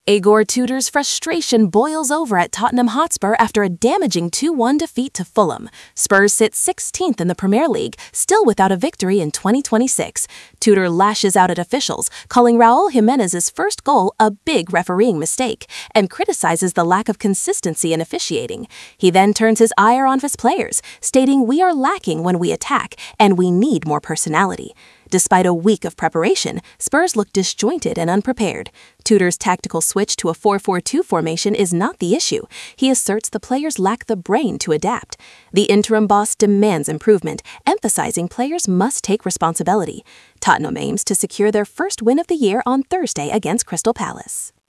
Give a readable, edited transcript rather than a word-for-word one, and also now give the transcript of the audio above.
Igor Tudor's frustration boils over at Tottenham Hotspur after a damaging 2-1 defeat to Fulham. Spurs sit 16th in the Premier League, still without a victory in 2026. Tudor lashes out at officials, calling Raul Jimenez's first goal a big refereeing mistake, and criticizes the lack of consistency in officiating. He then turns his ire on his players, stating, "We are lacking when we attack, and we need more personality." Despite a week of preparation, Spurs look disjointed and unprepared. Tudor's tactical switch to a 4-4-2 formation is not the issue. He asserts the players lack the brain to adapt. The interim boss demands improvement, emphasizing players must take responsibility. Tottenham aims to secure their first win of the year on Thursday against Crystal Palace.